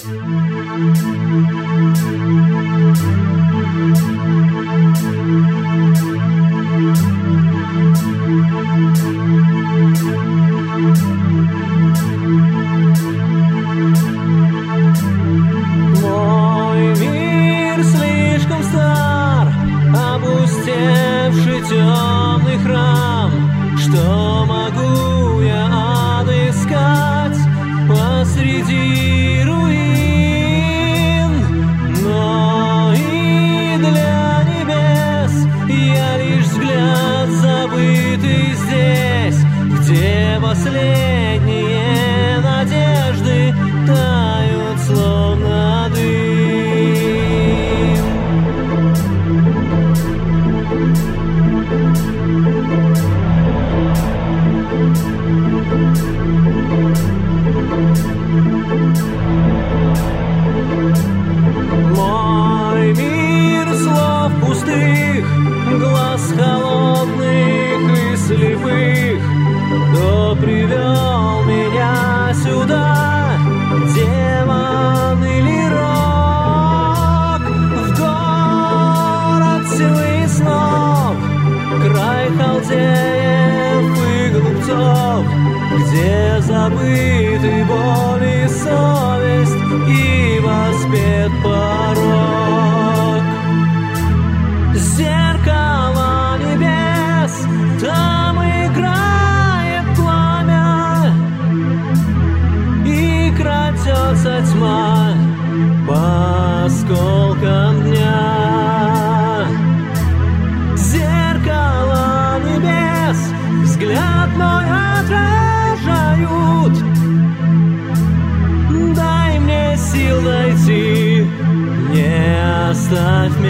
Опустевший темный храм, что могу я отыскать посреди руин? Но и для небес я лишь взгляд, забытый здесь, где последние надежды тают, словно дым. Мой мир слов пустых, глаз холодных и слепых, кто привел меня сюда, демон или рок? В город силы снов, край халдеев и глупцов, где забыты боль и совесть и воспет порок. Зеркало небес, там играет пламя, и крадется тьма по осколкам дня. Зеркало небес, взгляд мой отражают. Дай мне сил дойти, не оставь